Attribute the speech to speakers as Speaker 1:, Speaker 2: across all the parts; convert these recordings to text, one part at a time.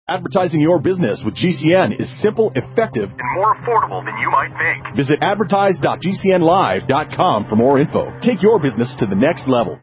Speaker 1: Advertising your business with GCN is simple, effective, and more affordable than you might think. Visit advertise.gcnlive.com for more info. Take your business to the next level.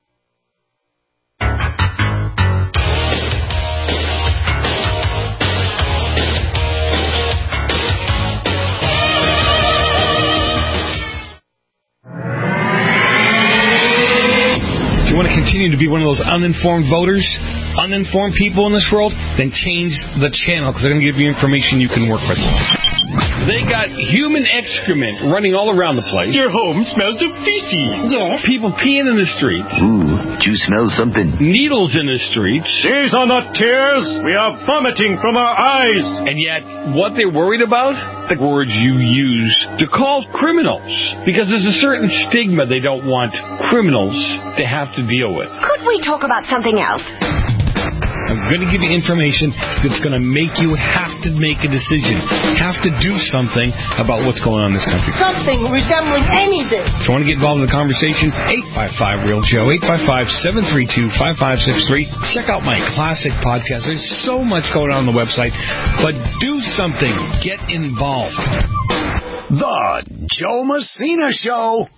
Speaker 2: If you want to continue to be one of those uninformed voters, uninformed people in this world, then change the channel because they're going to give you information you can work with. They got human excrement running all around the place.
Speaker 3: Your home smells of feces.
Speaker 4: Yes.
Speaker 2: People peeing in the streets.
Speaker 5: Ooh, do you smell something?
Speaker 2: Needles in the streets.
Speaker 3: These are not tears. We are vomiting from our eyes.
Speaker 2: And yet, what they're worried about? The words you use to call criminals. Because there's a certain stigma they don't want criminals to have to deal with.
Speaker 4: Could we talk about something else?
Speaker 2: I'm going to give you information that's going to make you have to make a decision, have to do something about what's going on in this country.
Speaker 6: Something resembling anything.
Speaker 2: If you want to get involved in the conversation, 855-REAL-JOE, 855-732-5563. Check out my classic podcast. There's so much going on the website, but do something. Get involved.
Speaker 7: The Joe Messina Show.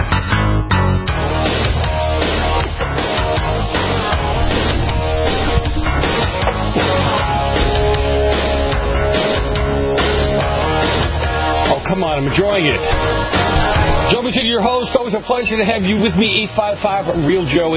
Speaker 2: Come on, I'm enjoying it. Joe Messina, your host. Always a pleasure to have you with me. 855-REAL-JOE,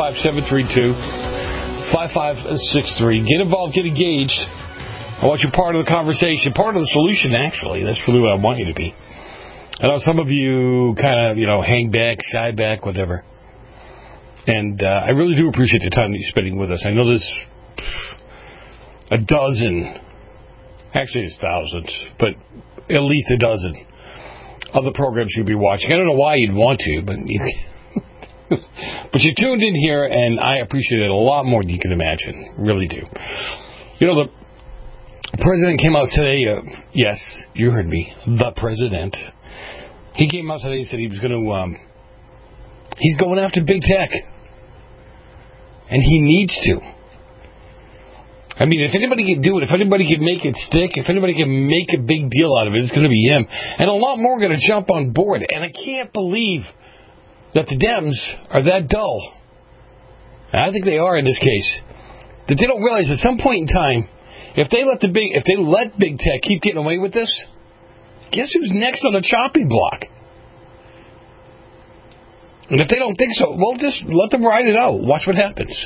Speaker 2: 855-732-5563. Get involved, get engaged. I want you part of the conversation, part of the solution, actually. That's really what I want you to be. I know some of you kind of, hang back, shy back, whatever. And I really do appreciate the time that you're spending with us. I know there's a dozen, actually it's thousands, but at least a dozen of the programs you'll be watching. I don't know why you'd want to, but but you tuned in here, and I appreciate it a lot more than you can imagine. Really do. The president came out today. Yes, you heard me. The president. He came out today and said he was going to. He's going after big tech, and he needs to. I mean, if anybody can do it, if anybody can make it stick, if anybody can make a big deal out of it, it's going to be him. And a lot more are going to jump on board. And I can't believe that the Dems are that dull. And I think they are in this case. That they don't realize at some point in time, if they let big tech keep getting away with this, guess who's next on the chopping block? And if they don't think so, well, just let them ride it out. Watch what happens.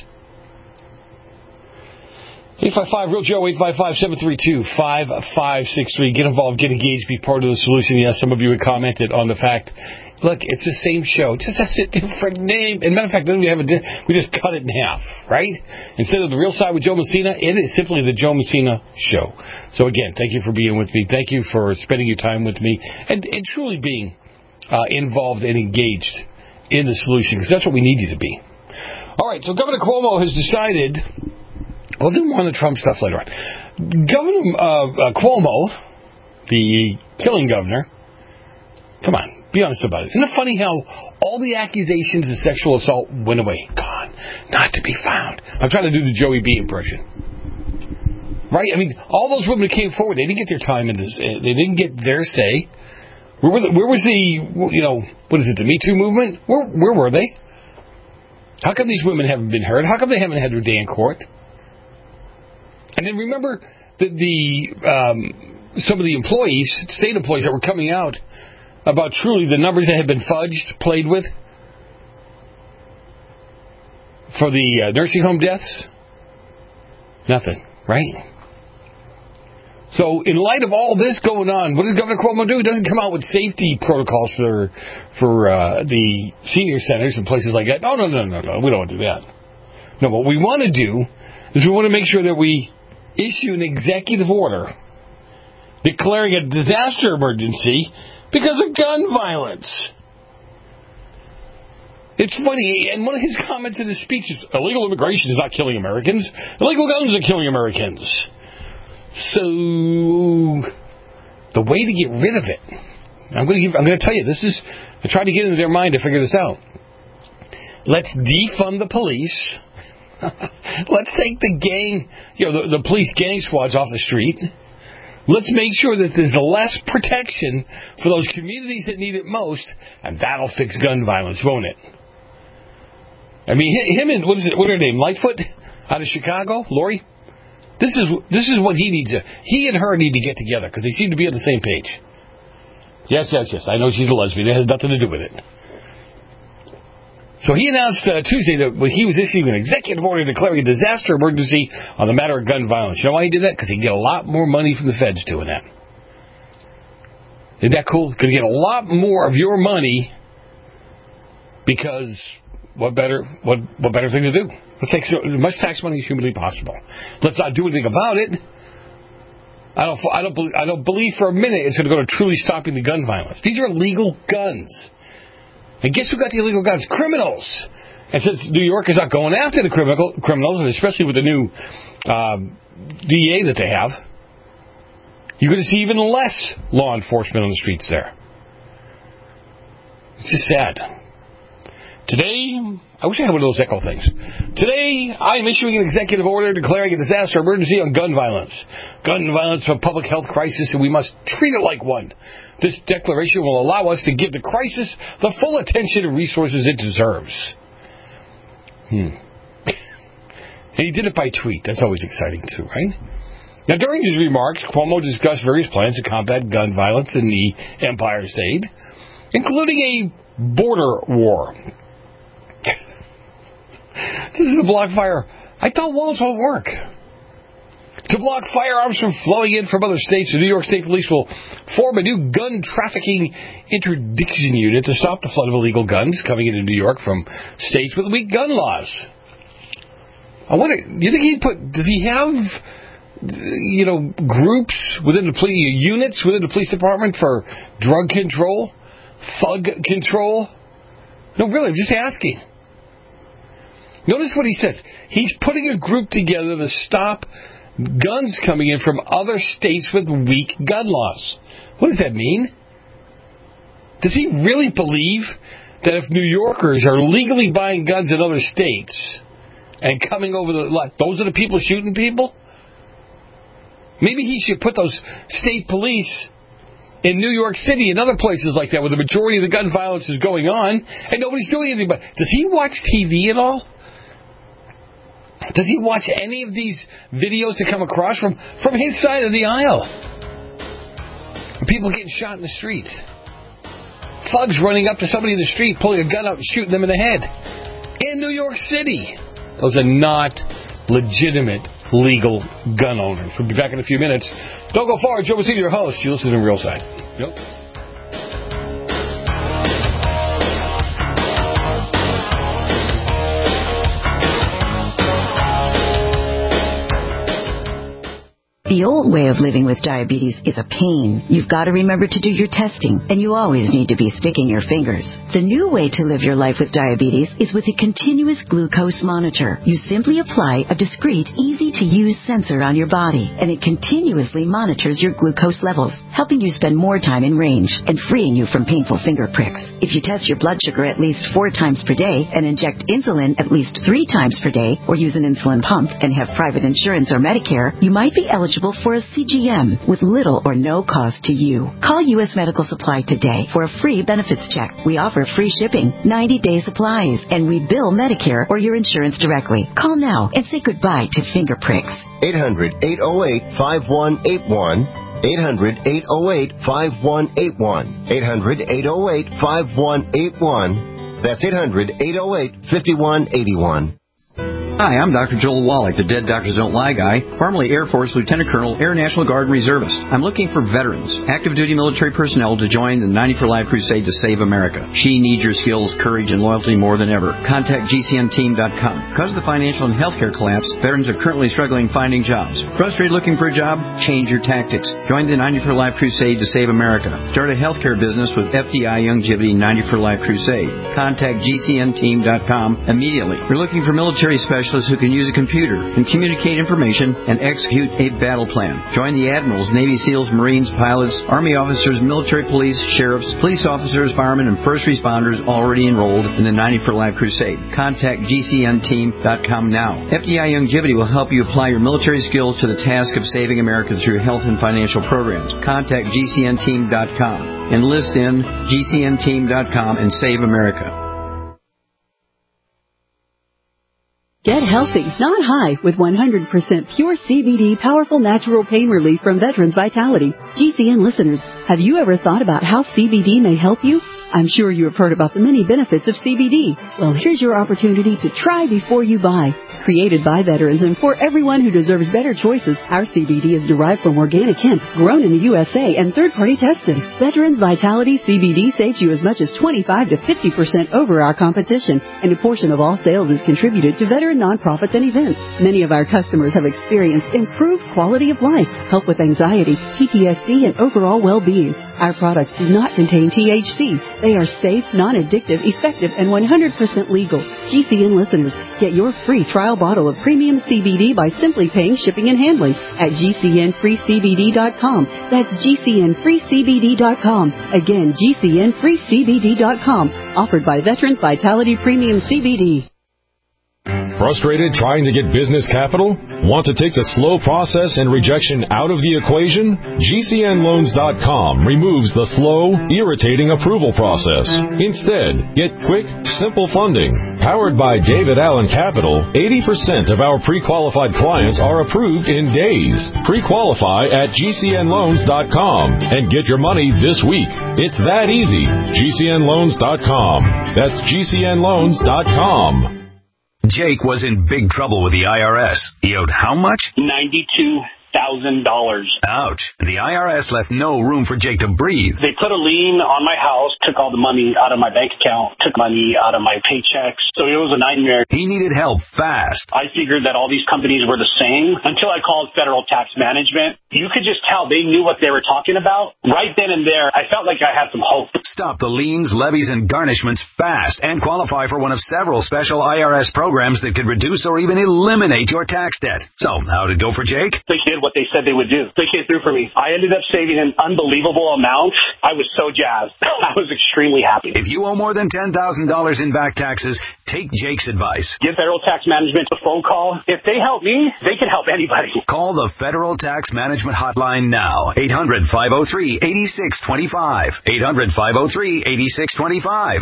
Speaker 2: 855-REAL-JOE, 855-732-5563. Get involved, get engaged, be part of the solution. Yes, some of you had commented on the fact, look, it's the same show, just has a different name. And matter of fact, then we just cut it in half, right? Instead of The Real Side with Joe Messina, it is simply The Joe Messina Show. So again, thank you for being with me. Thank you for spending your time with me and truly being involved and engaged in the solution, because that's what we need you to be. All right, so Governor Cuomo has decided... We'll do more on the Trump stuff later on. Governor Cuomo, the killing governor, come on, be honest about it. Isn't it funny how all the accusations of sexual assault went away? Gone. Not to be found. I'm trying to do the Joey B impression. Right? I mean, all those women who came forward, they didn't get their time in this. They didn't get their say. Where was the, what is it, the Me Too movement? Where were they? How come these women haven't been heard? How come they haven't had their day in court? And then remember some of the employees, state employees that were coming out about truly the numbers that had been fudged, played with for the nursing home deaths? Nothing, right? So in light of all this going on, what does Governor Cuomo do? He doesn't come out with safety protocols for the senior centers and places like that. No, we don't want to do that. No, what we want to do is we want to make sure that we issue an executive order declaring a disaster emergency because of gun violence. It's funny, and one of his comments in his speech is, illegal immigration is not killing Americans. Illegal guns are killing Americans. So, the way to get rid of it, I'm going to tell you, I tried to get into their mind to figure this out. Let's defund the police. Let's take the gang, the police gang squads off the street. Let's make sure that there's less protection for those communities that need it most, and that'll fix gun violence, won't it? I mean, him and, what are their name, Lightfoot, out of Chicago, Lori? This is what he needs. He and her need to get together, because they seem to be on the same page. Yes, I know she's a lesbian. It has nothing to do with it. So he announced Tuesday that he was issuing an executive order declaring a disaster emergency on the matter of gun violence. You know why he did that? Because he can get a lot more money from the feds doing that. Isn't that cool? Going to get a lot more of your money because what better thing to do? Let's take as much tax money as humanly possible. Let's not do anything about it. I don't believe for a minute it's going to go to truly stopping the gun violence. These are illegal guns. And guess who got the illegal guns? Criminals. And since New York is not going after the criminals, and especially with the new DEA that they have, you're going to see even less law enforcement on the streets there. It's just sad. Today, I wish I had one of those echo things. Today, I am issuing an executive order declaring a disaster emergency on gun violence. Gun violence is a public health crisis, and we must treat it like one. This declaration will allow us to give the crisis the full attention and resources it deserves. And he did it by tweet. That's always exciting, too, right? Now, during his remarks, Cuomo discussed various plans to combat gun violence in the Empire State, including a border war. This is a block fire. I thought walls won't work. To block firearms from flowing in from other states, the New York State Police will form a new gun trafficking interdiction unit to stop the flood of illegal guns coming into New York from states with weak gun laws. I wonder, does he have, groups within the units within the police department for drug control, thug control? No, really, I'm just asking. Notice what he says. He's putting a group together to stop guns coming in from other states with weak gun laws. What does that mean? Does he really believe that if New Yorkers are legally buying guns in other states and coming over those are the people shooting people? Maybe he should put those state police in New York City and other places like that where the majority of the gun violence is going on and nobody's doing anything about it. Does he watch TV at all? Does he watch any of these videos that come across from his side of the aisle? People getting shot in the street. Thugs running up to somebody in the street, pulling a gun out and shooting them in the head. In New York City. Those are not legitimate, legal gun owners. We'll be back in a few minutes. Don't go far. Joe Messina, your host. You listen to Real Side. Yep.
Speaker 8: The old way of living with diabetes is a pain. You've got to remember to do your testing, and you always need to be sticking your fingers. The new way to live your life with diabetes is with a continuous glucose monitor. You simply apply a discreet, easy-to-use sensor on your body, and it continuously monitors your glucose levels, helping you spend more time in range and freeing you from painful finger pricks. If you test your blood sugar at least 4 times per day and inject insulin at least 3 times per day, or use an insulin pump and have private insurance or Medicare, you might be eligible for a CGM with little or no cost to you. Call U.S. Medical Supply today for a free benefits check. We offer free shipping, 90-day supplies, and we bill Medicare or your insurance directly. Call now and say goodbye to finger pricks.
Speaker 9: 800-808-5181. 800-808-5181. 800-808-5181. That's 800-808-5181.
Speaker 10: Hi, I'm Dr. Joel Wallach, the Dead Doctors Don't Lie guy, formerly Air Force Lieutenant Colonel, Air National Guard Reservist. I'm looking for veterans, active duty military personnel to join the 90 for Life crusade to save America. She needs your skills, courage, and loyalty more than ever. Contact GCNteam.com. Because of the financial and healthcare collapse, veterans are currently struggling finding jobs. Frustrated looking for a job? Change your tactics. Join the 90 for Life crusade to save America. Start a healthcare business with FDI Youngevity 90 for Life crusade. Contact GCNteam.com immediately. We're looking for military specialists specialists who can use a computer and communicate information and execute a battle plan. Join the admirals, Navy SEALs, Marines, pilots, Army officers, military police, sheriffs, police officers, firemen, and first responders already enrolled in the 90 for Life Crusade. Contact GCNteam.com now. FDI Longevity will help you apply your military skills to the task of saving America through health and financial programs. Contact GCNteam.com. Enlist in GCNteam.com and save America.
Speaker 11: Get healthy, not high, with 100% pure CBD powerful natural pain relief from Veterans Vitality. GCN listeners, have you ever thought about how CBD may help you? I'm sure you have heard about the many benefits of CBD. Well, here's your opportunity to try before you buy. Created by veterans and for everyone who deserves better choices, our CBD is derived from organic hemp, grown in the USA, and third-party tested. Veterans Vitality CBD saves you as much as 25 to 50% over our competition, and a portion of all sales is contributed to veteran nonprofits and events. Many of our customers have experienced improved quality of life, help with anxiety, PTSD, and overall well-being. Our products do not contain THC. They are safe, non-addictive, effective, and 100% legal. GCN listeners, get your free trial bottle of premium CBD by simply paying shipping and handling at GCNFreeCBD.com. That's GCNFreeCBD.com. Again, GCNFreeCBD.com. Offered by Veterans Vitality Premium CBD.
Speaker 1: Frustrated trying to get business capital? Want to take the slow process and rejection out of the equation? GCNLoans.com removes the slow, irritating approval process. Instead, get quick, simple funding. Powered by David Allen Capital, 80% of our pre-qualified clients are approved in days. Pre-qualify at GCNLoans.com and get your money this week. It's that easy. GCNLoans.com. That's GCNLoans.com.
Speaker 7: Jake was in big trouble with the IRS. He owed how much?
Speaker 12: $92,000.
Speaker 7: Ouch. The IRS left no room for Jake to breathe.
Speaker 12: They put a lien on my house, took all the money out of my bank account, took money out of my paychecks. So it was a nightmare.
Speaker 7: He needed help fast.
Speaker 12: I figured that all these companies were the same until I called Federal Tax Management. You could just tell they knew what they were talking about. Right then and there, I felt like I had some hope.
Speaker 7: Stop the liens, levies, and garnishments fast and qualify for one of several special IRS programs that could reduce or even eliminate your tax debt. So, how did it go for Jake?
Speaker 12: They did what they said they would do. They came through for me. I ended up saving an unbelievable amount. I was so jazzed. I was extremely happy.
Speaker 7: If you owe more than $10,000 in back taxes, take Jake's advice.
Speaker 12: Give Federal Tax Management a phone call. If they help me, they can help anybody.
Speaker 7: Call the Federal Tax Management Hotline now. 800-503-8625. 800-503-8625.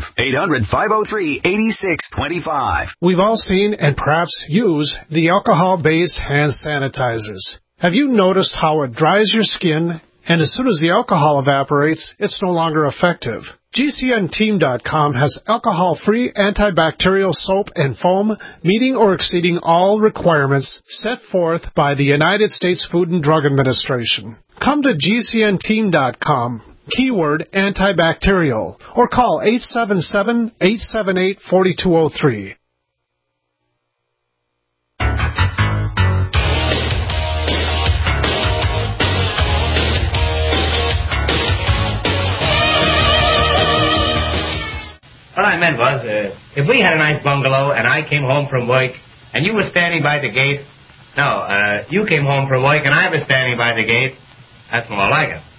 Speaker 7: 800-503-8625.
Speaker 13: We've all seen and perhaps use the alcohol-based hand sanitizers. Have you noticed how it dries your skin, and as soon as the alcohol evaporates, it's no longer effective? GCNteam.com has alcohol-free antibacterial soap and foam meeting or exceeding all requirements set forth by the United States Food and Drug Administration. Come to GCNteam.com, keyword antibacterial, or call 877-878-4203.
Speaker 14: What I meant was, if we had a nice bungalow and I came home from work and you were standing by the gate, you came home from work and I was standing by the gate, that's more like it.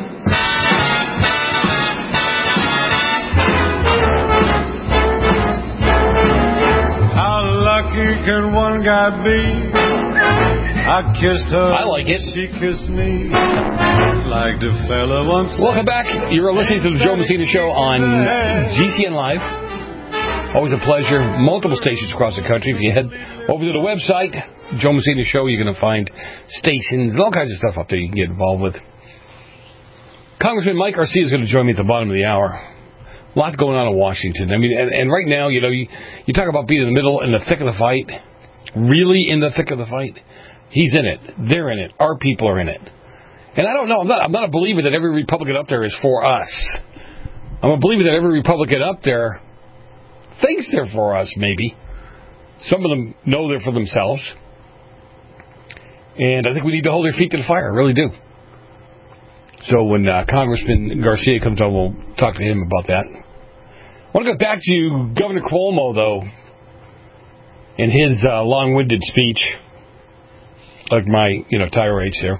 Speaker 3: How lucky can one guy be? I kissed her.
Speaker 2: I like it.
Speaker 3: She kissed me. Like the fella once.
Speaker 2: Welcome back. You're listening to the Joe Messina Show on GCN Live. Always a pleasure. Multiple stations across the country. If you head over to the website, Joe Messina Show, you're going to find stations and all kinds of stuff up there you can get involved with. Congressman Mike Garcia is going to join me at the bottom of the hour. A lot going on in Washington. I mean, and right now, you talk about being in the middle, in the thick of the fight. Really in the thick of the fight. He's in it. They're in it. Our people are in it. And I don't know. I'm not a believer that every Republican up there is for us. I'm a believer that every Republican up there thinks they're for us, maybe. Some of them know they're for themselves. And I think we need to hold their feet to the fire. I really do. So when Congressman Garcia comes on, we'll talk to him about that. I want to go back to Governor Cuomo, though. in his long-winded speech, like my, tirades here,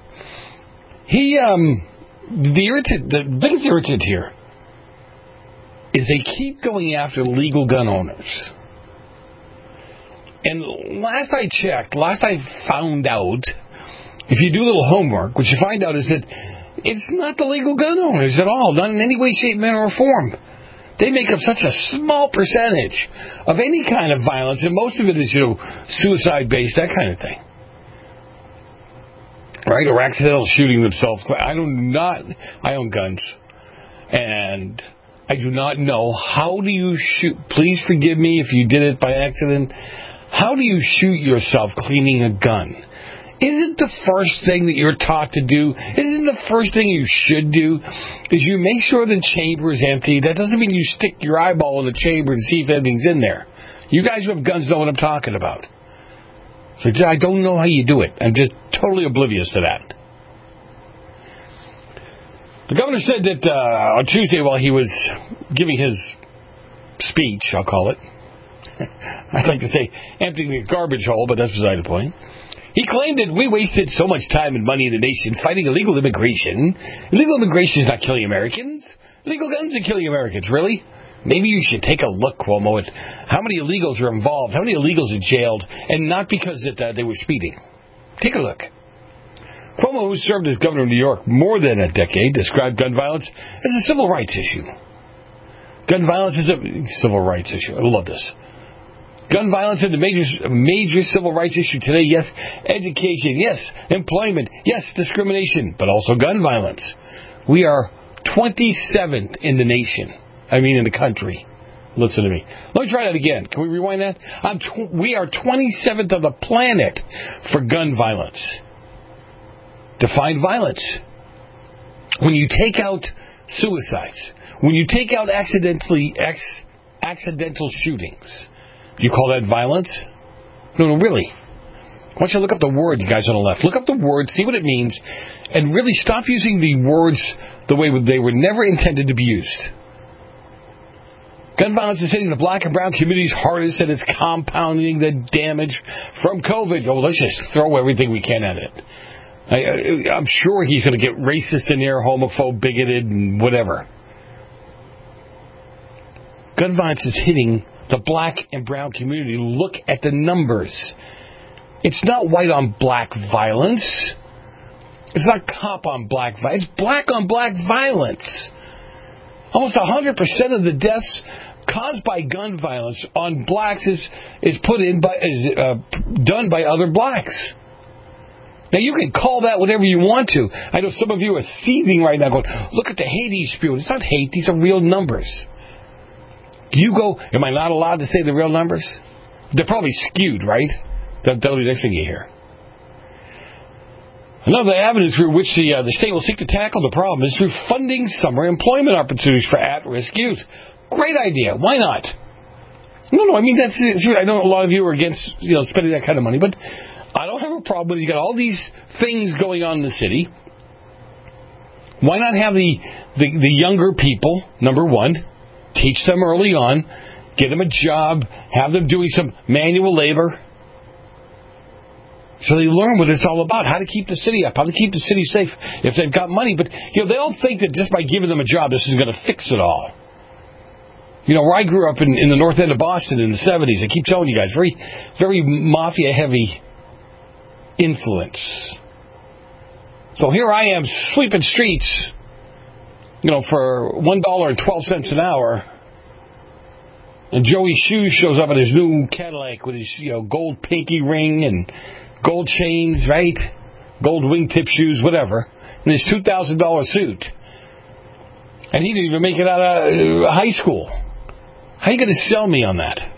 Speaker 2: the biggest irritant here is they keep going after legal gun owners. And last I found out, if you do a little homework, what you find out is that it's not the legal gun owners at all, not in any way, shape, manner, or form. They make up such a small percentage of any kind of violence, and most of it is, suicide-based, that kind of thing. Right? Or accidental shooting themselves. I own guns. And I do not know, how do you shoot? Please forgive me if you did it by accident. How do you shoot yourself cleaning a gun? Isn't the first thing that you're taught to do, isn't the first thing you should do, is you make sure the chamber is empty? That doesn't mean you stick your eyeball in the chamber and see if anything's in there. You guys who have guns know what I'm talking about. So I don't know how you do it. I'm just totally oblivious to that. The governor said that on Tuesday while he was giving his speech, I'll call it, I'd like to say emptying the garbage hole, but that's beside the point. He claimed that we wasted so much time and money in the nation fighting illegal immigration. Illegal immigration is not killing Americans. Illegal guns are killing Americans, really? Maybe you should take a look, Cuomo, at how many illegals are involved, how many illegals are jailed, and not because they were speeding. Take a look. Cuomo, who served as governor of New York more than a decade, described gun violence as a civil rights issue. Gun violence is a civil rights issue. I love this. Gun violence is a major civil rights issue today. Yes, education. Yes, employment. Yes, discrimination. But also gun violence. We are 27th in the nation. In the country. Listen to me. Let me try that again. Can we rewind that? We are 27th on the planet for gun violence. Define violence. When you take out suicides, when you take out accidental shootings, do you call that violence? No, really. I want you to look up the word, you guys on the left. Look up the word, see what it means, and really stop using the words the way they were never intended to be used. Gun violence is hitting the black and brown communities hardest, and it's compounding the damage from COVID. Oh, let's just throw everything we can at it. I'm sure he's going to get racist in there, homophobe, bigoted, and whatever. Gun violence is hitting the black and brown community. Look at the numbers. It's not white on black violence. It's not cop on black violence. It's black on black violence. Almost 100% of the deaths caused by gun violence on blacks is done by other blacks. Now, you can call that whatever you want to. I know some of you are seething right now going, look at the hate he's spewing. It's not hate. These are real numbers. You go, am I not allowed to say the real numbers? They're probably skewed, right? That'll be the next thing you hear. Another avenue through which the state will seek to tackle the problem is through funding summer employment opportunities for at-risk youth. Great idea. Why not? No, that's I know a lot of you are against spending that kind of money, but I don't have a problem with it. You got all these things going on in the city. Why not have the younger people, number one, teach them early on, get them a job, have them doing some manual labor, so they learn what it's all about, how to keep the city up, how to keep the city safe if they've got money. But they all think that just by giving them a job, this is going to fix it all. Where I grew up in the north end of Boston in the 70s, I keep telling you guys, very, very mafia-heavy influence. So here I am sweeping streets, for $1.12 an hour, and Joey Shoes shows up in his new Cadillac with his gold pinky ring and gold chains, right? Gold wingtip shoes, whatever, and his $2,000 suit. And he didn't even make it out of high school. How are you going to sell me on that?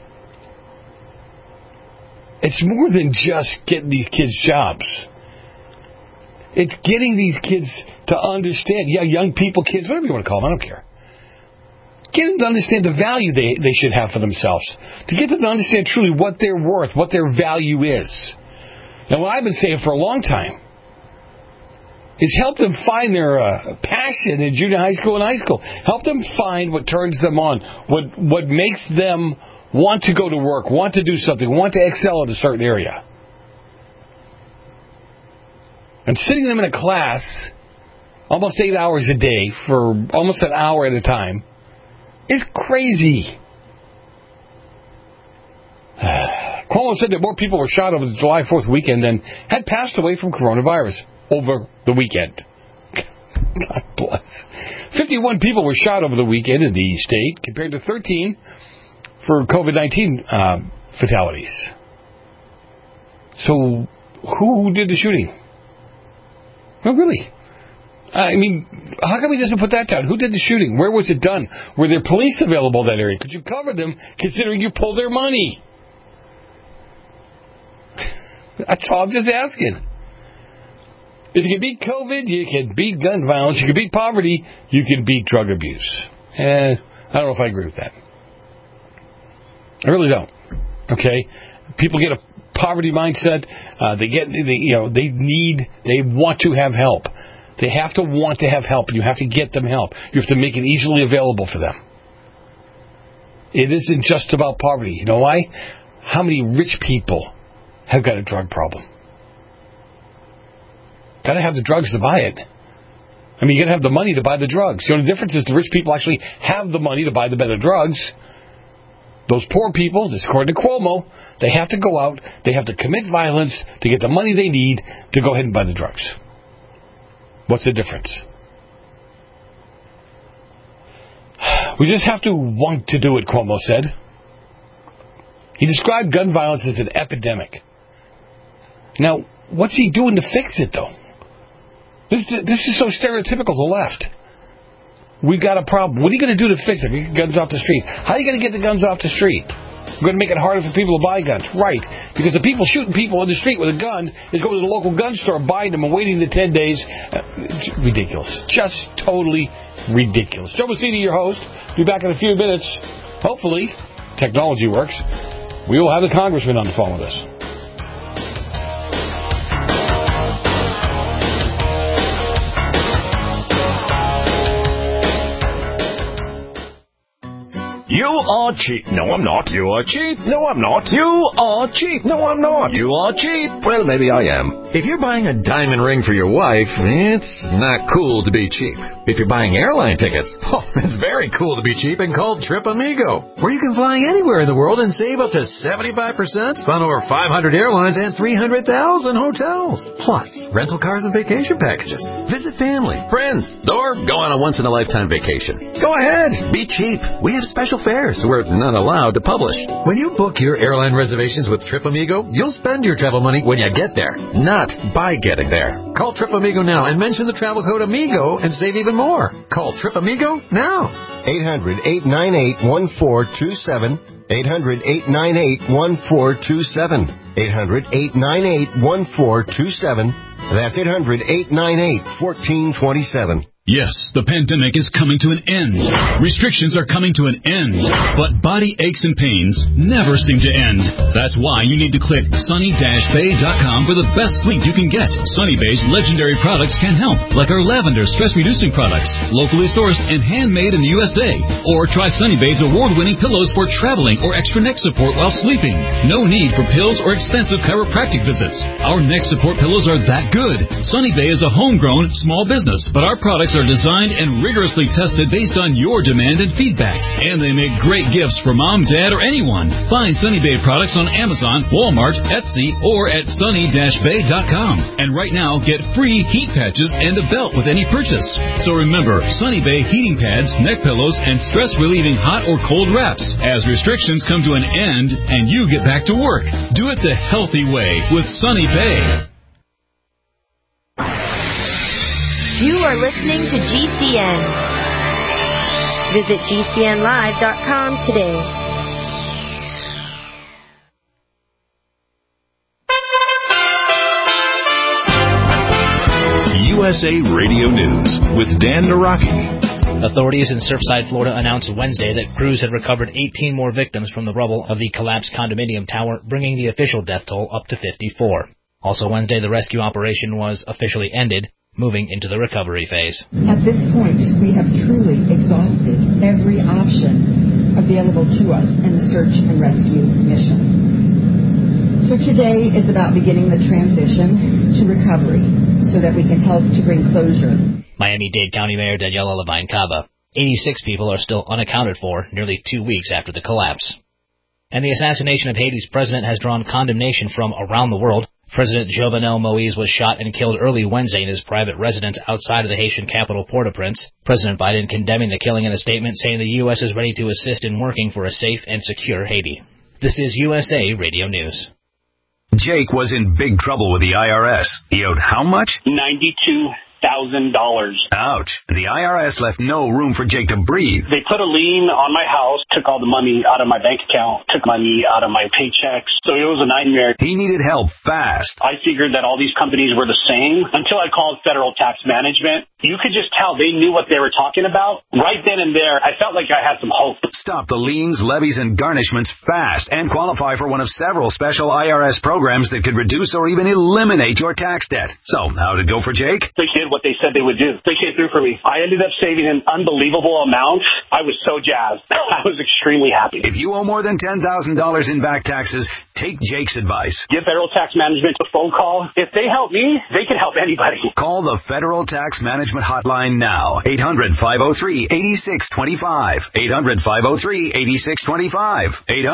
Speaker 2: It's more than just getting these kids jobs. It's getting these kids to understand, young people, kids, whatever you want to call them, I don't care. Get them to understand the value they should have for themselves. To get them to understand truly what they're worth, what their value is. Now, what I've been saying for a long time, is help them find their passion in junior high school and high school. Help them find what turns them on, what makes them want to go to work, want to do something, want to excel in a certain area. And sitting them in a class almost 8 hours a day for almost an hour at a time is crazy. Cuomo said that more people were shot over the July 4th weekend than had passed away from coronavirus over the weekend. God bless. 51 people were shot over the weekend in the state, compared to 13 for COVID-19 fatalities. So, who did the shooting? Oh, really? I mean, how come he doesn't put that down? Who did the shooting? Where was it done? Were there police available in that area? Could you cover them, considering you pulled their money? That's all I'm just asking. If you can beat COVID, you can beat gun violence. You can beat poverty. You can beat drug abuse. I don't know if I agree with that. I really don't. Okay? People get a poverty mindset. They want to have help. They have to want to have help, and you have to get them help. You have to make it easily available for them. It isn't just about poverty. You know why? How many rich people have got a drug problem? Got to have the drugs to buy it. I mean, you got to have the money to buy the drugs. The only difference is the rich people actually have the money to buy the better drugs. Those poor people, this according to Cuomo, they have to go out, they have to commit violence to get the money they need to go ahead and buy the drugs. What's the difference? We just have to want to do it, Cuomo said. He described gun violence as an epidemic. Now, what's he doing to fix it, though? This is so stereotypical of the left. We've got a problem. What are you going to do to fix it? Get guns off the street. How are you going to get the guns off the street? We're going to make it harder for people to buy guns. Right. Because the people shooting people in the street with a gun is going to the local gun store, buying them, and waiting the 10 days. It's ridiculous. Just totally ridiculous. Joe Messina, your host. Be back in a few minutes. Hopefully, technology works. We will have the congressman on the phone with us.
Speaker 3: You are cheap. No, I'm not. You are cheap. No, I'm not. You are cheap. No, I'm not. You are cheap.
Speaker 9: Well, maybe I am.
Speaker 15: If you're buying a diamond ring for your wife, it's not cool to be cheap. If you're buying airline tickets, it's very cool to be cheap and called Trip Amigo, where you can fly anywhere in the world and save up to 75% on over 500 airlines and 300,000 hotels. Plus, rental cars and vacation packages. Visit family, friends, or go on a once-in-a-lifetime vacation. Go ahead. Be cheap. We have special fares we're not allowed to publish. When you book your airline reservations with Trip Amigo, you'll spend your travel money when you get there, not by getting there. Call Trip Amigo now and mention the travel code AMIGO and save even more. Call Trip Amigo now.
Speaker 9: 800-898-1427. 800-898-1427. 800-898-1427. That's 800-898-1427.
Speaker 16: Yes, the pandemic is coming to an end. Restrictions are coming to an end. But body aches and pains never seem to end. That's why you need to click sunny-bay.com for the best sleep you can get. Sunny Bay's legendary products can help, like our lavender stress-reducing products, locally sourced and handmade in the USA. Or try Sunny Bay's award-winning pillows for traveling or extra neck support while sleeping. No need for pills or expensive chiropractic visits. Our neck support pillows are that good. Sunny Bay is a homegrown small business, but our products are designed and rigorously tested based on your demand and feedback. And they make great gifts for mom, dad, or anyone. Find Sunny Bay products on Amazon, Walmart, Etsy, or at sunny-bay.com. And right now, get free heat patches and a belt with any purchase. So remember, Sunny Bay heating pads, neck pillows, and stress-relieving hot or cold wraps as restrictions come to an end and you get back to work. Do it the healthy way with Sunny Bay.
Speaker 17: You are listening to GCN. Visit GCNlive.com today.
Speaker 1: USA Radio News with Dan Naraki.
Speaker 18: Authorities in Surfside, Florida announced Wednesday that crews had recovered 18 more victims from the rubble of the collapsed condominium tower, bringing the official death toll up to 54. Also Wednesday, the rescue operation was officially ended. moving into the recovery phase.
Speaker 19: At this point, we have truly exhausted every option available to us in the search and rescue mission. So today is about beginning the transition to recovery so that we can help to bring closure.
Speaker 18: Miami-Dade County Mayor Daniela Levine Cava. 86 people are still unaccounted for nearly 2 weeks after the collapse. And the assassination of Haiti's president has drawn condemnation from around the world. President Jovenel Moïse was shot and killed early Wednesday in his private residence outside of the Haitian capital Port-au-Prince. President Biden condemning the killing in a statement, saying the U.S. is ready to assist in working for a safe and secure Haiti. This is USA Radio News.
Speaker 7: Jake was in big trouble with the IRS. He owed how much?
Speaker 12: $92,000.
Speaker 7: Ouch. The IRS left no room for Jake to breathe.
Speaker 12: They put a lien on my house, took all the money out of my bank account, took money out of my paychecks. So it was a nightmare.
Speaker 7: He needed help fast.
Speaker 12: I figured that all these companies were the same until I called Federal Tax Management. You could just tell they knew what they were talking about. Right then and there, I felt like I had some hope.
Speaker 7: Stop the liens, levies, and garnishments fast and qualify for one of several special IRS programs that could reduce or even eliminate your tax debt. So, how did it go for Jake?
Speaker 12: They did what they said they would do. They came through for me. I ended up saving an unbelievable amount. I was so jazzed. I was extremely happy.
Speaker 7: If you owe more than $10,000 in back taxes, take Jake's advice.
Speaker 12: Give Federal Tax Management a phone call. If they help me, they can help anybody.
Speaker 7: Call the Federal Tax Management Hotline now. 800-503-8625. 800-503-8625.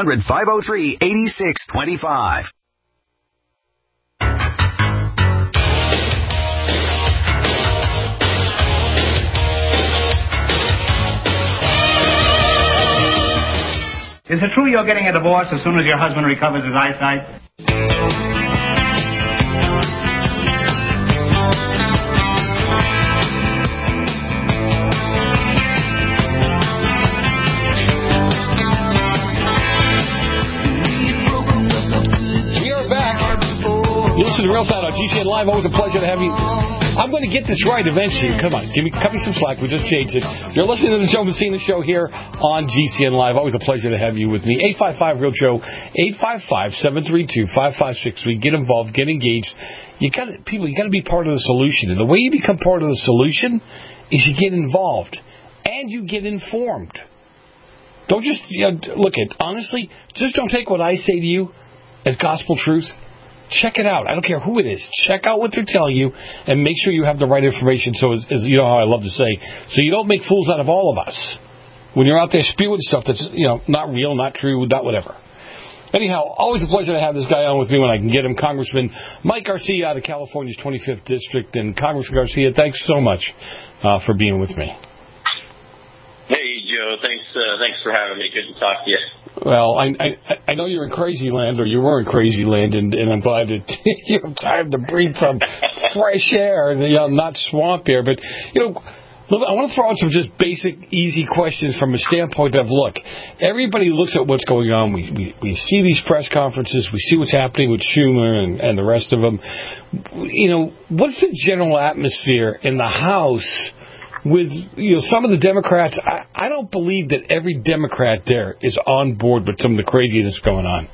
Speaker 7: 800-503-8625.
Speaker 20: Is it true you're getting a divorce as soon as your husband recovers his eyesight?
Speaker 2: We are back. You listen to Real Time on GCN Live. Always a pleasure to have you. I'm going to get this right eventually. Come on, cut me some slack. We just changed it. You're listening to the Joe Messina Show here on GCN Live. Always a pleasure to have you with me. 855-REAL-JOE, 855-732-5563. Get involved, get engaged. You got to be part of the solution. And the way you become part of the solution is you get involved and you get informed. Don't just honestly, just don't take what I say to you as gospel truth. Check it out. I don't care who it is. Check out what they're telling you and make sure you have the right information. So, as you know how I love to say, so you don't make fools out of all of us when you're out there spewing stuff that's, not real, not true, not whatever. Anyhow, always a pleasure to have this guy on with me when I can get him. Congressman Mike Garcia out of California's 25th District. And Congressman Garcia, thanks so much for being with me.
Speaker 21: Hey, Joe. Thanks for having me. Good to talk to you.
Speaker 2: Well, I know you're in crazy land, or you were in crazy land, and I'm glad that you have time to breathe from fresh air and not swamp air. But, I want to throw out some just basic, easy questions from a standpoint of, look, everybody looks at what's going on. We see these press conferences. We see what's happening with Schumer and the rest of them. What's the general atmosphere in the House with some of the Democrats? I don't believe that every Democrat there is on board with some of the craziness going on.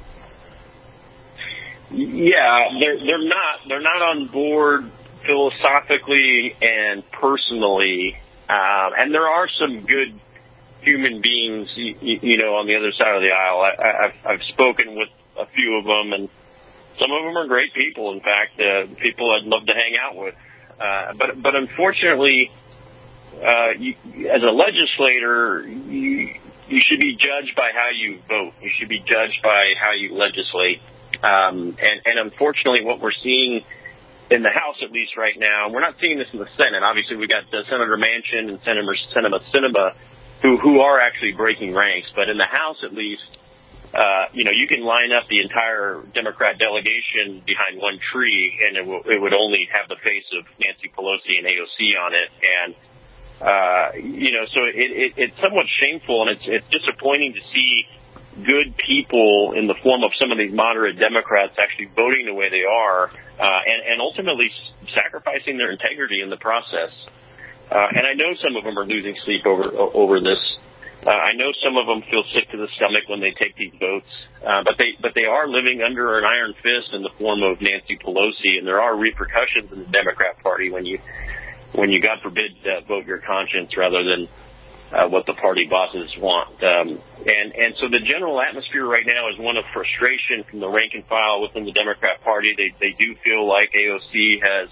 Speaker 21: Yeah, they're not on board philosophically and personally, and there are some good human beings, on the other side of the aisle. I've spoken with a few of them, and some of them are great people. In fact, people I'd love to hang out with. But unfortunately, as a legislator, you should be judged by how you vote. You should be judged by how you legislate. And unfortunately, what we're seeing in the House, at least right now, we're not seeing this in the Senate. Obviously, we got Senator Manchin and Senator Sinema, who are actually breaking ranks. But in the House, at least, you can line up the entire Democrat delegation behind one tree, and it would only have the face of Nancy Pelosi and AOC on it. And so it's somewhat shameful, and it's disappointing to see good people in the form of some of these moderate Democrats actually voting the way they are, and ultimately sacrificing their integrity in the process. And I know some of them are losing sleep over this. I know some of them feel sick to the stomach when they take these votes, but they are living under an iron fist in the form of Nancy Pelosi, and there are repercussions in the Democrat Party when you when you, God forbid, vote your conscience rather than what the party bosses want. And so the general atmosphere right now is one of frustration from the rank and file within the Democrat Party. They do feel like AOC has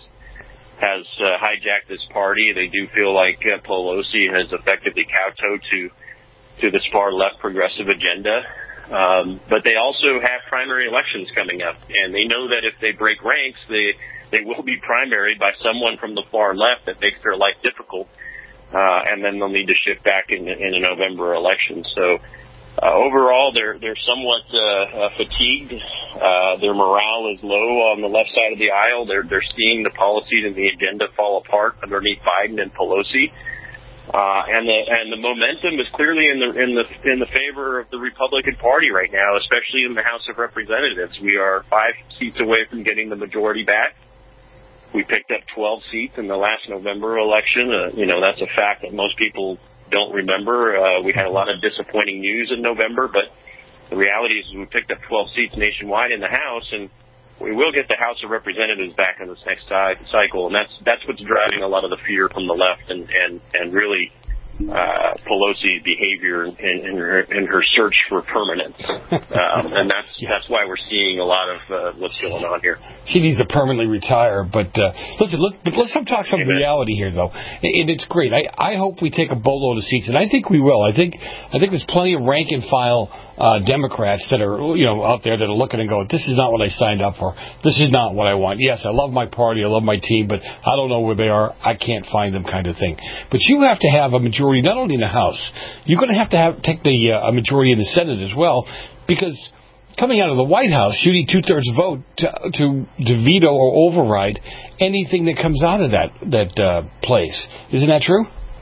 Speaker 21: hijacked this party. They do feel like Pelosi has effectively kowtowed to this far left progressive agenda. But they also have primary elections coming up, and they know that if they break ranks, they will be primaried by someone from the far left that makes their life difficult. And then they'll need to shift back in a November election. So overall, they're somewhat fatigued. Their morale is low on the left side of the aisle. They're seeing the policies and the agenda fall apart underneath Biden and Pelosi. And the momentum is clearly in the favor of the Republican Party right now, especially in the House of Representatives. We are 5 seats away from getting the majority back. We picked up 12 seats in the last November election. That's a fact that most people don't remember. We had a lot of disappointing news in November, but the reality is we picked up 12 seats nationwide in the House, and we will get the House of Representatives back in this next cycle, and that's what's driving a lot of the fear from the left and really Pelosi's behavior in her search for permanence, and that's why we're seeing a lot of what's going on here.
Speaker 2: She needs to permanently retire, but let's talk some reality here, though, and it's great. I hope we take a boatload of seats, and I think we will. I think there's plenty of rank and file Democrats that are out there that are looking and going, this is not what I signed up for. This is not what I want. Yes, I love my party, I love my team, but I don't know where they are. I can't find them, kind of thing. But you have to have a majority not only in the House. You're going to have take a majority in the Senate as well, because coming out of the White House, you need 2/3 vote to veto or override anything that comes out of that place. Isn't that true?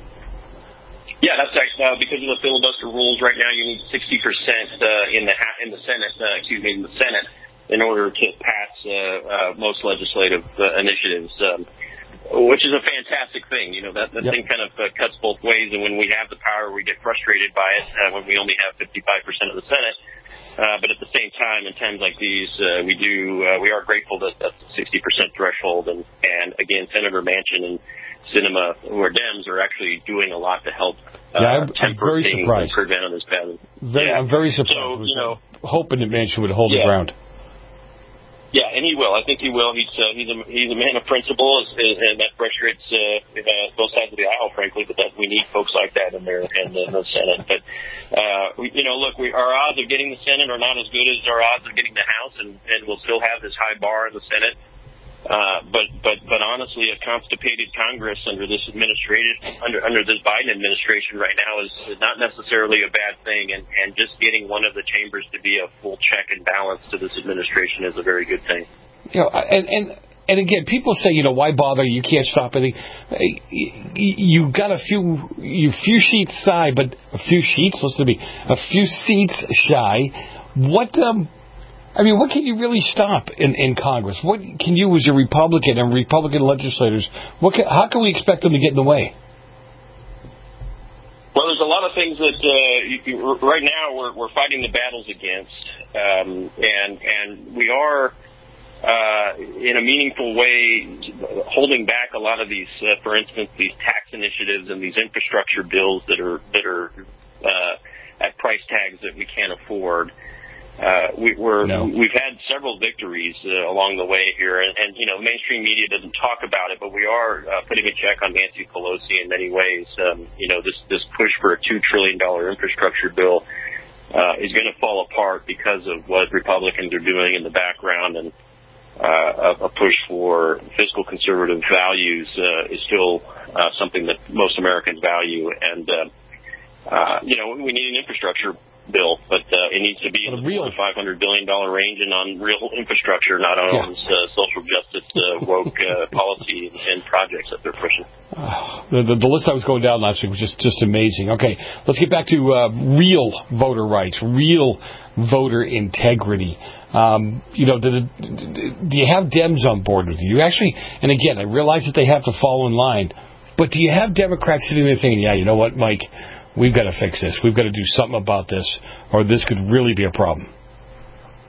Speaker 21: Yeah, that's actually because of the filibuster rules. Right now, you need 60% in the Senate in order to pass most legislative initiatives, which is a fantastic thing. That thing kind of cuts both ways, and when we have the power, we get frustrated by it when we only have 55% of the Senate. But at the same time, in times like these, we are grateful that that's the 60% threshold, and again, Senator Manchin and Sinema, who are Dems, are actually doing a lot to help temper things and prevent this pattern.
Speaker 2: I'm very surprised.
Speaker 21: So,
Speaker 2: hoping that Manchin would hold the ground.
Speaker 21: Yeah, and he will. I think he will. He's a man of principle, and that frustrates both sides of the aisle, frankly. But that we need folks like that in the Senate. But look, our odds of getting the Senate are not as good as our odds of getting the House, and we'll still have this high bar in the Senate. But honestly, a constipated Congress under this under this Biden administration right now is not necessarily a bad thing, and just getting one of the chambers to be a full check and balance to this administration is a very good thing.
Speaker 2: And again, people say, why bother? You can't stop anything. You got a few seats shy, but a few seats shy. What can you really stop in Congress? What can you, as a Republican and Republican legislators, how can we expect them to get in the way?
Speaker 21: Well, there's a lot of things that right now we're fighting the battles against, and we are in a meaningful way holding back a lot of these, for instance, these tax initiatives and these infrastructure bills that are at price tags that we can't afford. We've had several victories along the way here, and mainstream media doesn't talk about it, but we are putting a check on Nancy Pelosi in many ways. This push for a $2 trillion infrastructure bill is going to fall apart because of what Republicans are doing in the background, and a push for fiscal conservative values is still something that most Americans value, and we need an infrastructure bill, but it needs to be in the $500 billion range and on real infrastructure, not on social justice woke policy and projects that they're pushing.
Speaker 2: The list I was going down last week was just amazing. Okay, let's get back to real voter rights, real voter integrity. Do you have Dems on board with you? Actually, and again, I realize that they have to fall in line, but do you have Democrats sitting there saying, yeah, you know what, Mike, we've got to fix this. We've got to do something about this, or this could really be a problem?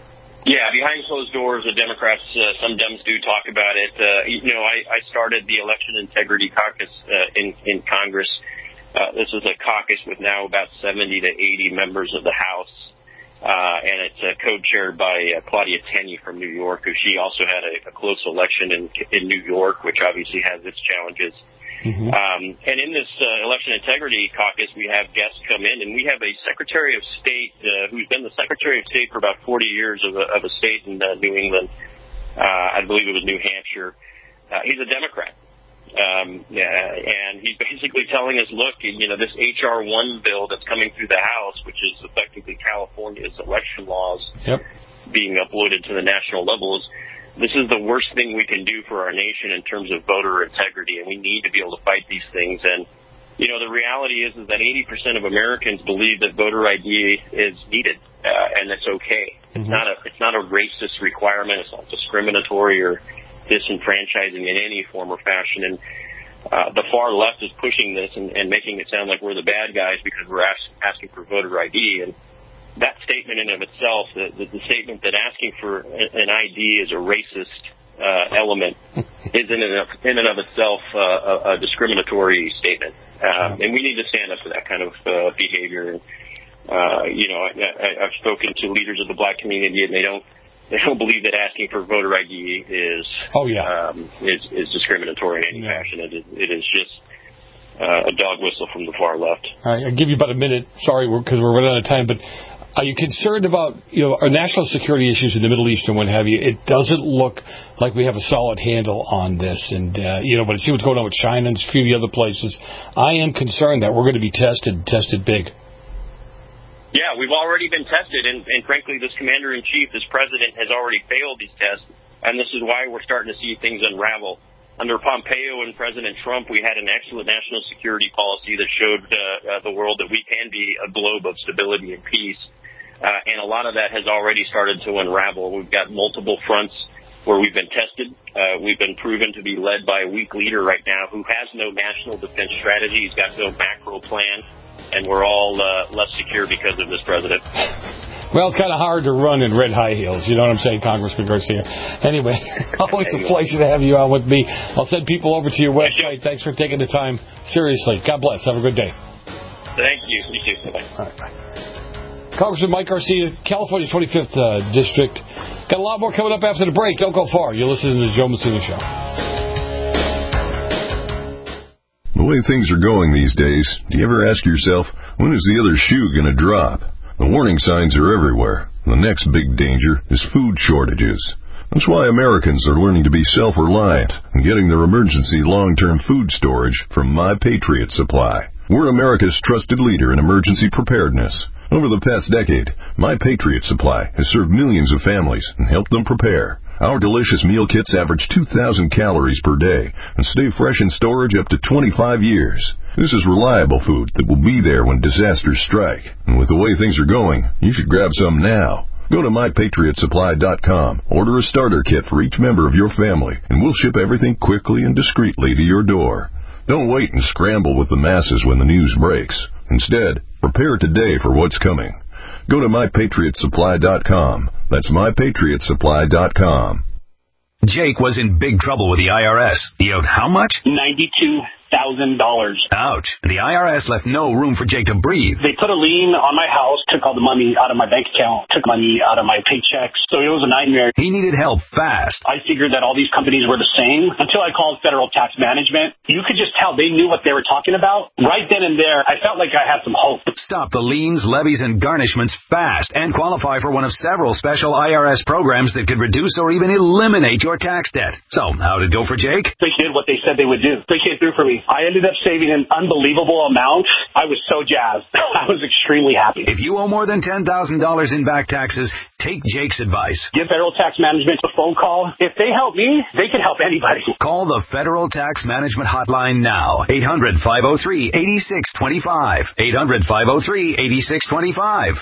Speaker 21: Yeah, behind closed doors, the Democrats, some Dems do talk about it. I started the Election Integrity Caucus in Congress. This is a caucus with now about 70 to 80 members of the House, and it's co-chaired by Claudia Tenney from New York, who she also had a close election in New York, which obviously has its challenges. Mm-hmm. And in this Election Integrity Caucus, we have guests come in, and we have a Secretary of State who's been the Secretary of State for about 40 years of a state in New England. I believe it was New Hampshire. He's a Democrat. And he's basically telling us, look, this H.R. 1 bill that's coming through the House, which is effectively California's election laws being uploaded to the national levels, this is the worst thing we can do for our nation in terms of voter integrity, and we need to be able to fight these things. And, the reality is that 80% of Americans believe that voter ID is needed, and it's okay. Mm-hmm. It's not a racist requirement. It's not discriminatory or disenfranchising in any form or fashion. And the far left is pushing this and making it sound like we're the bad guys because we're asking for voter ID. And that statement in of itself, the statement that asking for an ID is a racist element, is in and of itself a discriminatory statement. And we need to stand up to that kind of behavior. And, I've spoken to leaders of the black community, and they don't believe that asking for voter ID is discriminatory in any fashion. It is just a dog whistle from the far left.
Speaker 2: All right, I'll give you about a minute. Sorry, because we're running out of time, but are you concerned about our national security issues in the Middle East and what have you? It doesn't look like we have a solid handle on this, and but I see what's going on with China and a few other places. I am concerned that we're going to be tested big.
Speaker 21: Yeah, we've already been tested, and frankly, this commander-in-chief, this president, has already failed these tests, and this is why we're starting to see things unravel. Under Pompeo and President Trump, we had an excellent national security policy that showed the world that we can be a globe of stability and peace. And a lot of that has already started to unravel. We've got multiple fronts where we've been tested. We've been proven to be led by a weak leader right now who has no national defense strategy. He's got no macro plan. And we're all less secure because of this president.
Speaker 2: Well, it's kind of hard to run in red high heels. You know what I'm saying, Congressman Garcia? Anyway, always a pleasure to have you on with me. I'll send people over to your website. Thanks for taking the time. Seriously. God bless. Have a good day.
Speaker 21: Thank you. You too. Bye.
Speaker 2: All right, bye. Congressman Mike Garcia, California's 25th District. Got a lot more coming up after the break. Don't go far. You're listening to the Joe Messina Show.
Speaker 5: The way things are going these days, do you ever ask yourself, when is the other shoe going to drop? The warning signs are everywhere. The next big danger is food shortages. That's why Americans are learning to be self-reliant and getting their emergency long-term food storage from My Patriot Supply. We're America's trusted leader in emergency preparedness. Over the past decade, My Patriot Supply has served millions of families and helped them prepare. Our delicious meal kits average 2,000 calories per day and stay fresh in storage up to 25 years. This is reliable food that will be there when disasters strike. And with the way things are going, you should grab some now. Go to MyPatriotSupply.com, order a starter kit for each member of your family, and we'll ship everything quickly and discreetly to your door. Don't wait and scramble with the masses when the news breaks. Instead, prepare today for what's coming. Go to MyPatriotSupply.com. That's MyPatriotSupply.com.
Speaker 7: Jake was in big trouble with the IRS. He owed how much?
Speaker 12: $92,000.
Speaker 7: Ouch. The IRS left no room for Jake to breathe.
Speaker 12: They put a lien on my house, took all the money out of my bank account, took money out of my paychecks. So it was a nightmare.
Speaker 7: He needed help fast.
Speaker 12: I figured that all these companies were the same until I called Federal Tax Management. You could just tell they knew what they were talking about. Right then and there, I felt like I had some hope.
Speaker 7: Stop the liens, levies, and garnishments fast and qualify for one of several special IRS programs that could reduce or even eliminate your tax debt. So, how'd it go for Jake?
Speaker 12: They did what they said they would do. They came through for me. I ended up saving an unbelievable amount. I was so jazzed. I was extremely happy.
Speaker 7: If you owe more than $10,000 in back taxes, take Jake's advice.
Speaker 12: Give Federal Tax Management a phone call. If they help me, they can help anybody.
Speaker 7: Call the Federal Tax Management Hotline now. 800-503-8625. 800-503-8625.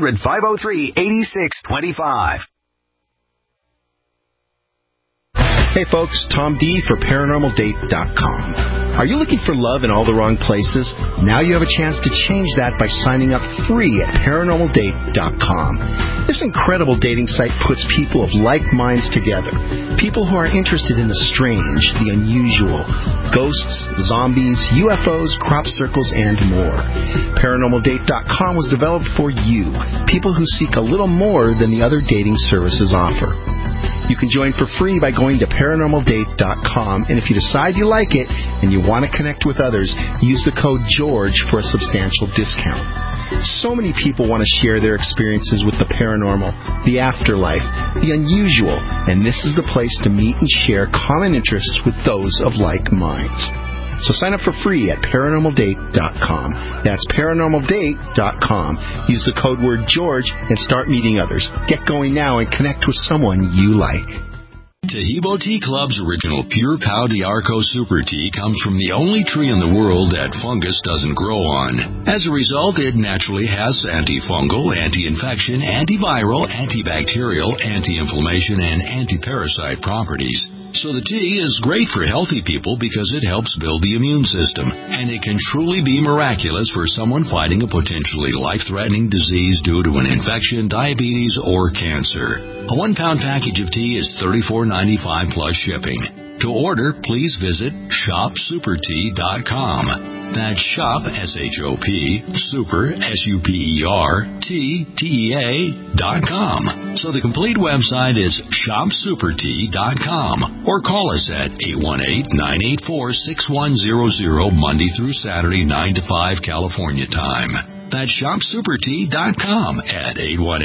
Speaker 7: 800-503-8625.
Speaker 22: Hey folks, Tom D for ParanormalDate.com.
Speaker 4: Are you looking for love in all the wrong places? Now you have a chance to change that by signing up free at ParanormalDate.com. This incredible dating site puts people of like minds together. People who are interested in the strange, the unusual, ghosts, zombies, UFOs, crop circles, and more. ParanormalDate.com was developed for you, people who seek a little more than the other dating services offer. You can join for free by going to ParanormalDate.com, and if you decide you like it and you want to connect with others, use the code GEORGE for a substantial discount. So many people want to share their experiences with the paranormal, the afterlife, the unusual, and this is the place to meet and share common interests with those of like minds. So sign up for free at ParanormalDate.com. That's ParanormalDate.com. Use the code word George and start meeting others. Get going now and connect with someone you like.
Speaker 22: Tahibo Tea Club's original Pure Pau d'Arco Super Tea comes from the only tree in the world that fungus doesn't grow on. As a result, it naturally has antifungal, anti-infection, antiviral, antibacterial, anti-inflammation, and anti-parasite properties. So the tea is great for healthy people because it helps build the immune system, and it can truly be miraculous for someone fighting a potentially life-threatening disease due to an infection, diabetes, or cancer. A 1-pound package of tea is $34.95 plus shipping. To order, please visit shopsupertea.com. That's shop, S-H-O-P, super, S-U-P-E-R, T-T-E-A.com. So the complete website is shopsupertea.com, or call us at 818-984-6100 Monday through Saturday, 9 to 5 California time. That's shopsupertea.com at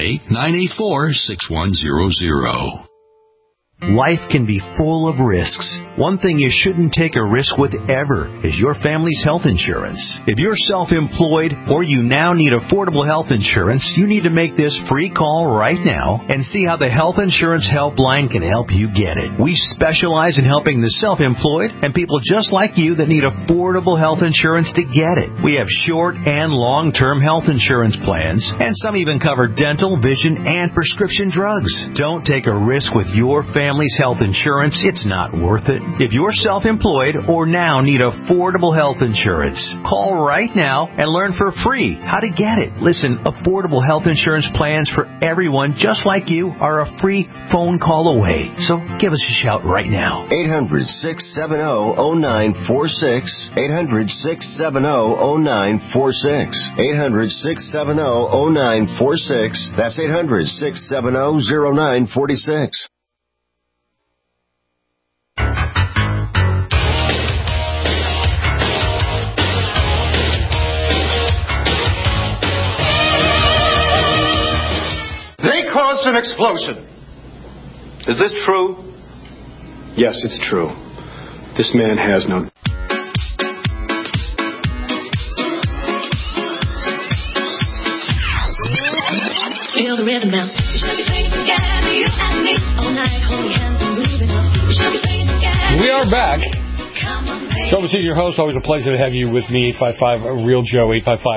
Speaker 22: 818-984-6100.
Speaker 23: Life can be full of risks. One thing you shouldn't take a risk with ever is your family's health insurance. If you're self-employed or you now need affordable health insurance, you need to make this free call right now and see how the Health Insurance Helpline can help you get it. We specialize in helping the self-employed and people just like you that need affordable health insurance to get it. We have short and long-term health insurance plans, and some even cover dental, vision, and prescription drugs. Don't take a risk with your family's health insurance. It's not worth it. If you're self-employed or now need affordable health insurance, call right now and learn for free how to get it. Listen, affordable health insurance plans for everyone just like you are a free phone call away. So give us a shout right now.
Speaker 9: 800-670-0946. 800-670-0946. 800-670-0946. That's 800-670-0946.
Speaker 24: Caused an explosion. Is this true?
Speaker 25: Yes, it's true. This man has no...
Speaker 26: Feel the rhythm now. We should be singing together, you and me, all night, holding hands and moving on. We should be singing together.
Speaker 2: We are back. Joe Messina, your host. Always a pleasure to have you with me. 855-REAL-JOE,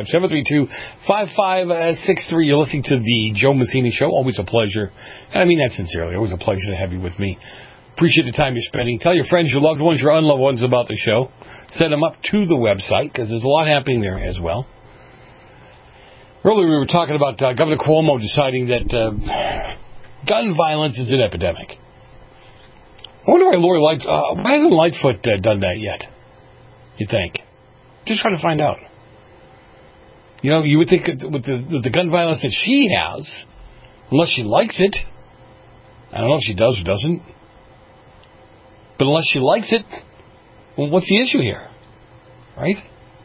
Speaker 2: 855-732-5563. You're listening to the Joe Messina Show. Always a pleasure. And I mean that sincerely. Always a pleasure to have you with me. Appreciate the time you're spending. Tell your friends, your loved ones, your unloved ones about the show. Send them up to the website because there's a lot happening there as well. Earlier we were talking about Governor Cuomo deciding that gun violence is an epidemic. I wonder why why hasn't Lightfoot done that yet? You think? Just trying to find out. You know, you would think with the gun violence that she has, unless she likes it, I don't know if she does or doesn't, but unless she likes it, well, what's the issue here? Right?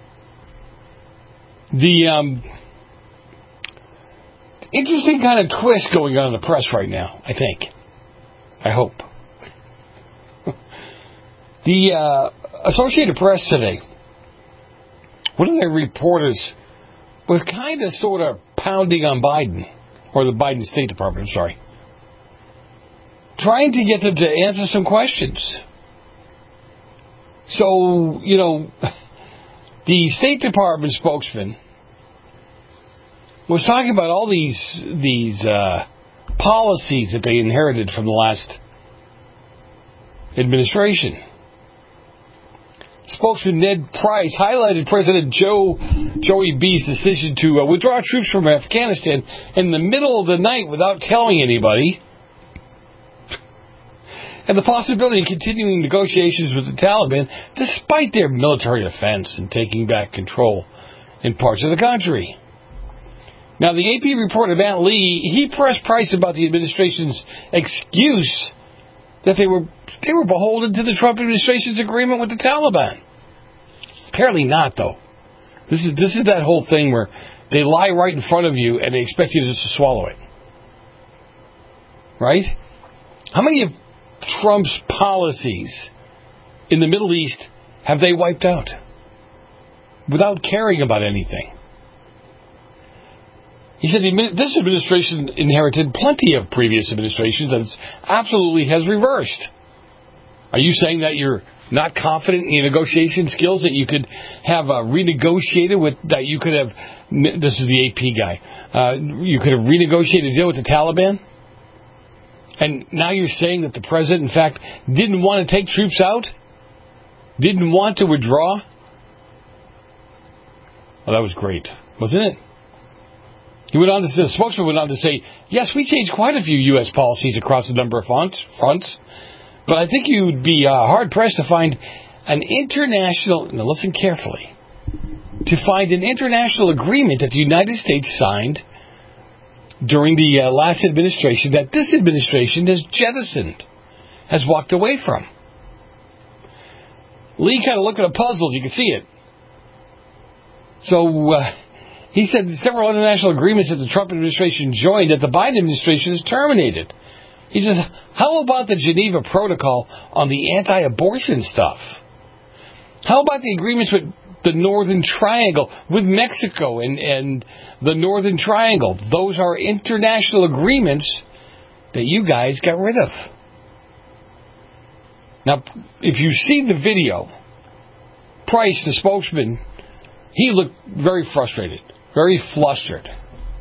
Speaker 2: The interesting kind of twist going on in the press right now, I think. I hope. The Associated Press today, one of their reporters was kind of sort of pounding on Biden, or the Biden State Department, I'm sorry, trying to get them to answer some questions. So, you know, the State Department spokesman was talking about all these policies that they inherited from the last administration. Spokesman Ned Price highlighted President Joey B's decision to withdraw troops from Afghanistan in the middle of the night without telling anybody, and the possibility of continuing negotiations with the Taliban despite their military offense in taking back control in parts of the country. Now, the AP reporter Matt Lee, he pressed Price about the administration's excuse that they were beholden to the Trump administration's agreement with the Taliban. Apparently not, though. This is that whole thing where they lie right in front of you and they expect you just to swallow it. Right? How many of Trump's policies in the Middle East have they wiped out without caring about anything? He said this administration inherited plenty of previous administrations that it absolutely has reversed. Are you saying that you're not confident in your negotiation skills, that you could have renegotiated with, that you could have, this is the AP guy, you could have renegotiated a deal with the Taliban? And now you're saying that the president, in fact, didn't want to take troops out? Didn't want to withdraw? Well, that was great, wasn't it? The spokesman went on to say, yes, we changed quite a few U.S. policies across a number of fronts, but I think you would be hard-pressed to find an international, now listen carefully, to find an international agreement that the United States signed during the last administration that this administration has jettisoned, has walked away from. Lee kind of looked at a puzzle, you can see it. So, he said several international agreements that the Trump administration joined that the Biden administration has terminated. He says, how about the Geneva Protocol on the anti-abortion stuff? How about the agreements with the Northern Triangle, with Mexico and the Northern Triangle? Those are international agreements that you guys got rid of. Now, if you see the video, Price, the spokesman, he looked very frustrated, very flustered.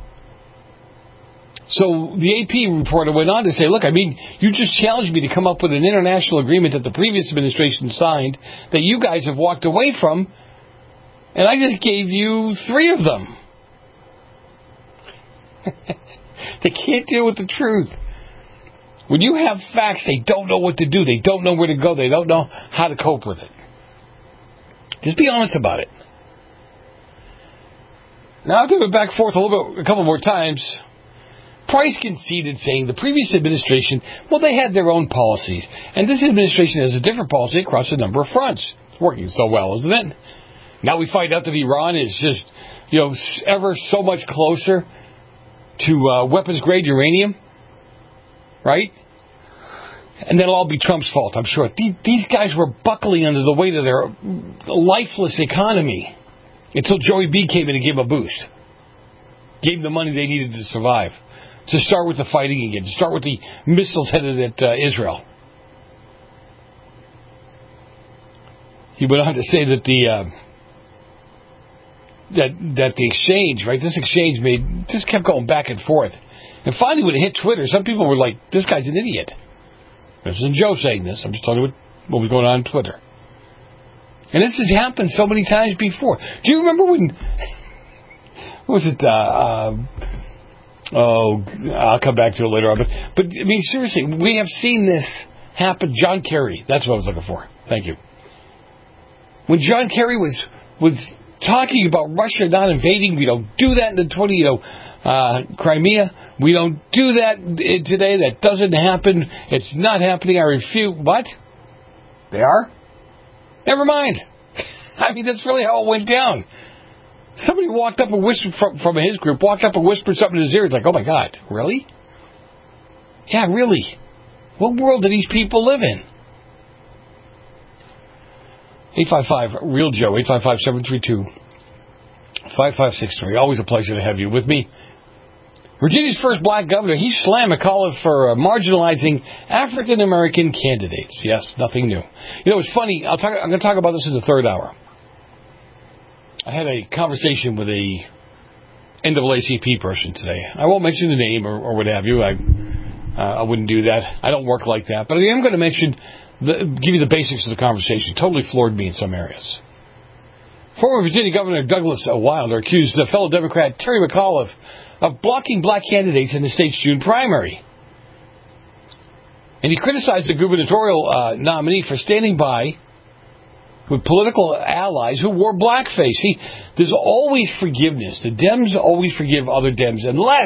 Speaker 2: So the AP reporter went on to say, look, I mean, you just challenged me to come up with an international agreement that the previous administration signed that you guys have walked away from, and I just gave you 3 of them. They can't deal with the truth. When you have facts, they don't know what to do. They don't know where to go. They don't know how to cope with it. Just be honest about it. Now, I'll give it back forth a couple more times. Price conceded, saying the previous administration, well, they had their own policies, and this administration has a different policy across a number of fronts. It's working so well, isn't it? Now we find out that Iran is just, ever so much closer to weapons-grade uranium, right? And that'll all be Trump's fault, I'm sure. These guys were buckling under the weight of their lifeless economy until Joey B came in and gave them a boost. Gave them the money they needed to survive. To start with the fighting again. To start with the missiles headed at Israel. He went on to say that the exchange, right? This exchange just kept going back and forth. And finally, when it hit Twitter, some people were like, "This guy's an idiot." This isn't Joe saying this. I'm just telling you what was going on Twitter. And this has happened so many times before. Do you remember when? What was it? I'll come back to it later on. But I mean, seriously, we have seen this happen. John Kerry. That's what I was looking for. Thank you. When John Kerry was talking about Russia not invading, we don't do that in the Crimea. We don't do that today. That doesn't happen. It's not happening. I refute. What? They are? Never mind. I mean, that's really how it went down. Somebody walked up and whispered from his group, walked up and whispered something in his ear. It's like, oh my God, really? Yeah, really. What world do these people live in? 855-REAL-JOE, 855-732-5563. Always a pleasure to have you with me. Virginia's first black governor, he slammed McAuliffe for marginalizing African-American candidates. Yes, nothing new. It's funny. I'm going to talk about this in the third hour. I had a conversation with a NAACP person today. I won't mention the name or what have you. I wouldn't do that. I don't work like that. But I am going to mention give you the basics of the conversation. Totally floored me in some areas. Former Virginia Governor Douglas Wilder accused fellow Democrat Terry McAuliffe of blocking black candidates in the state's June primary. And he criticized the gubernatorial nominee for standing by with political allies who wore blackface. There's always forgiveness. The Dems always forgive other Dems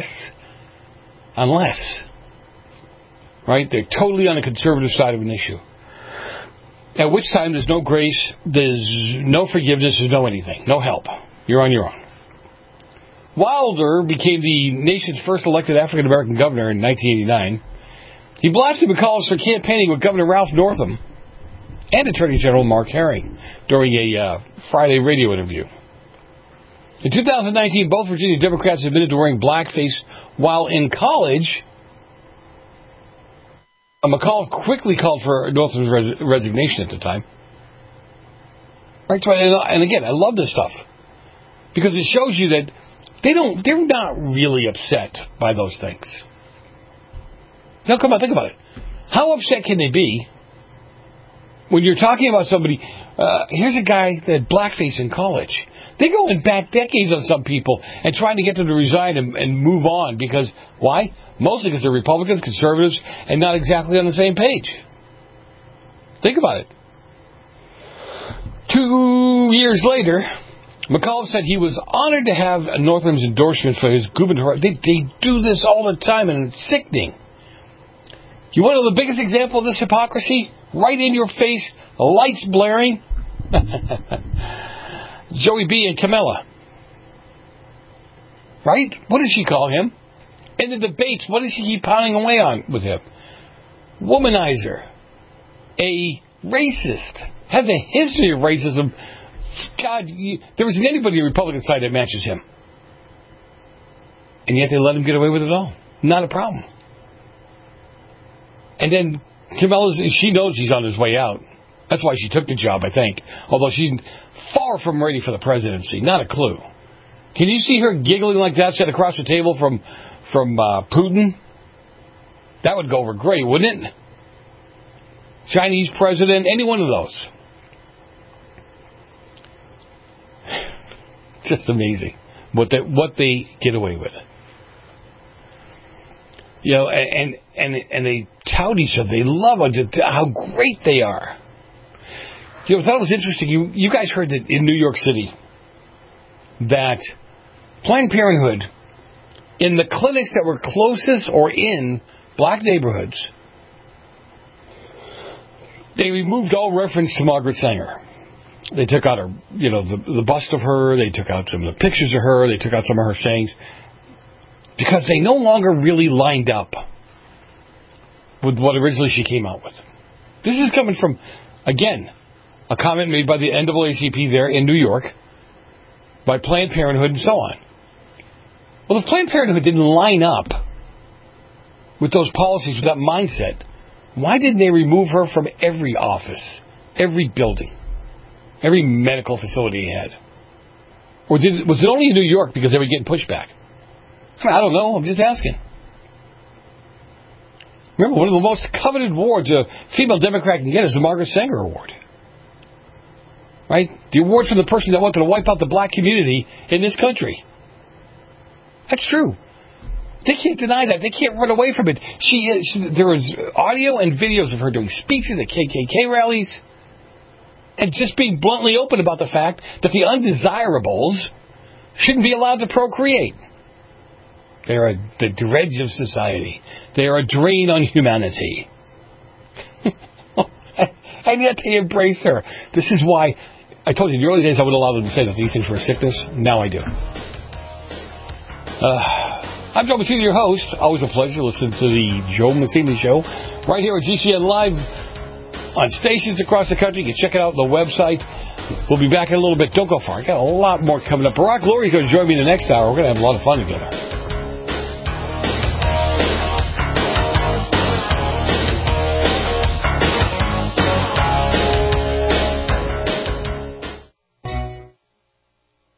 Speaker 2: unless, right, they're totally on the conservative side of an issue. At which time there's no grace, there's no forgiveness, there's no anything, no help. You're on your own. Wilder became the nation's first elected African-American governor in 1989. He blasted McAuliffe for campaigning with Governor Ralph Northam and Attorney General Mark Herring during a Friday radio interview. In 2019, both Virginia Democrats admitted to wearing blackface while in college. McAuliffe quickly called for Northam's resignation at the time. Right, and again, I love this stuff because it shows you that they're not really upset by those things. Now, come on, think about it. How upset can they be when you're talking about somebody? Here's a guy that had blackface in college. They're going back decades on some people and trying to get them to resign and move on because, why? Mostly because they're Republicans, conservatives, and not exactly on the same page. Think about it. 2 years later, McAuliffe said he was honored to have Northam's endorsement for his gubernatorial. They do this all the time, and it's sickening. You want to know the biggest example of this hypocrisy? Right in your face, lights blaring. Joey B. and Camilla. Right? What does she call him? In the debates, what does she keep pounding away on with him? Womanizer. A racist. Has a history of racism. God, there isn't anybody on the Republican side that matches him. And yet they let him get away with it all. Not a problem. And then Camilla, she knows he's on his way out. That's why she took the job, I think. Although she's far from ready for the presidency. Not a clue. Can you see her giggling like that, sat across the table from Putin? That would go over great, wouldn't it? Chinese president, any one of those. Just amazing what they get away with. You know, and they tout each other. They love how great they are. You know, I thought it was interesting. You guys heard that in New York City that Planned Parenthood, in the clinics that were closest or in black neighborhoods, they removed all reference to Margaret Sanger. They took out her, the bust of her. They took out some of the pictures of her. They took out some of her sayings because they no longer really lined up with what originally she came out with. This is coming from, again, a comment made by the NAACP there in New York, by Planned Parenthood and so on. Well, if Planned Parenthood didn't line up with those policies, with that mindset, why didn't they remove her from every office, every building, every medical facility he had? Or was it only in New York because they were getting pushback? I don't know. I'm just asking. Remember, one of the most coveted awards a female Democrat can get is the Margaret Sanger Award. Right? The award from the person that wanted to wipe out the black community in this country. That's true. They can't deny that. They can't run away from it. There was audio and videos of her doing speeches at KKK rallies and just being bluntly open about the fact that the undesirables shouldn't be allowed to procreate. They are the dredge of society. They are a drain on humanity. And yet they embrace her. This is why I told you in the early days I would allow them to say that these things were a sickness. Now I do. I'm Joe Messina, your host. Always a pleasure listening to the Joe Messina Show right here at GCN Live on stations across the country. You can check it out on the website. We'll be back in a little bit. Don't go far. I got a lot more coming up. Barack Lurie is going to join me in the next hour. We're going to have a lot of fun together.